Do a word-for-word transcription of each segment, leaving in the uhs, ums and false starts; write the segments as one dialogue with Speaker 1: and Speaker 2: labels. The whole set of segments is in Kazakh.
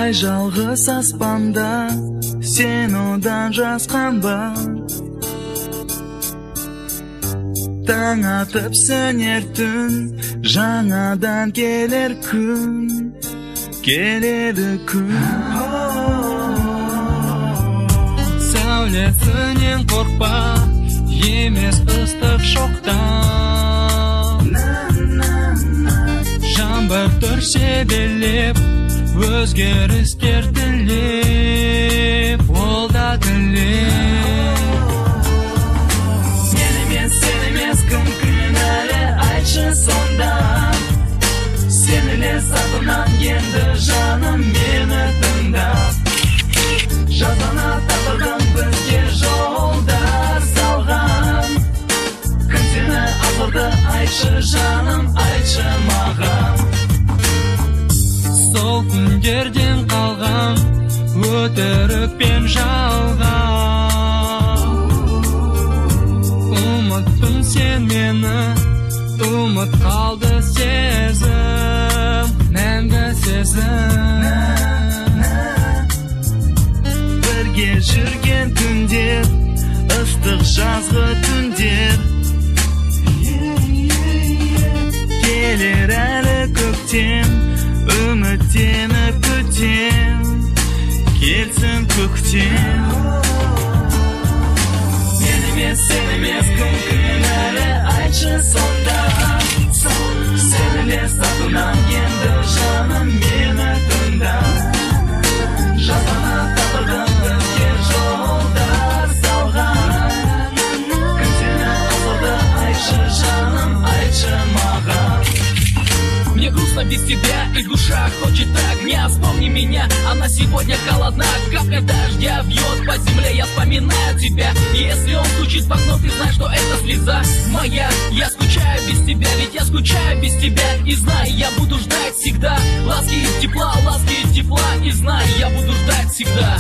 Speaker 1: Ай жалғыз аспанда, сен одан жасқан ба? Таң атып сөнер түн, жаңадан келер күн, келеді күн. Сәулесінен қорқпа, емес ыстық шоқтан. Жаңбыр түрсе белеп, өзгерістер тілеп, ол да тілеп. Мен емес, сен емес, кім кінәлі, айтшы сонда. Сен елес атымнан енді жаным мені тыңдап. Жазана тапырған бізге жолдар салған. Кім сені азырды, айтшы жаным, айтшы маған. Сол күндерден қалған өтірік пен жалған. Ұмыттың сен мені, ұмыт қалды сезім, мәңгі сезім. Бірге жүрген күндер, ыстық жазғы түндер. Келер әлі көктем, үміттеніп күтем, келсін көктем. Мен емес, сен емес, кім кінәлі, айтшы сонда. Сен елес атымнан енді жаным мені тыңдап. Жазана тапырған бізге жолдар салған. Кім сені азырды, айтшы жаным, айтшы маған.
Speaker 2: Мне грустно без тебя, и душа хочет огня. Вспомни меня, она сегодня холодна. Капля дождя бьет по земле, я вспоминаю тебя. И если он стучит в окно, ты знаешь, что это слеза моя. Я скучаю без тебя, ведь я скучаю без тебя. И знай, я буду ждать всегда ласки и тепла, ласки и тепла. И знай, я буду ждать всегда.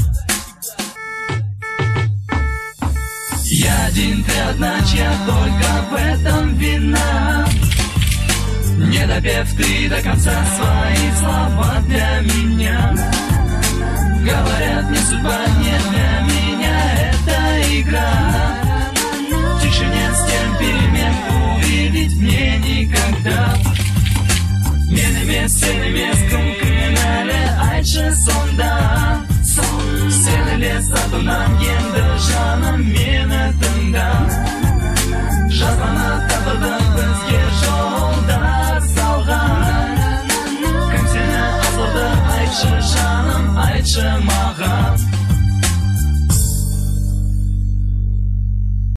Speaker 1: Я один, ты одна, чья только в этом вина. Не допев ты до конца свои слова для меня. Говорят, не судьба, не для меня эта игра.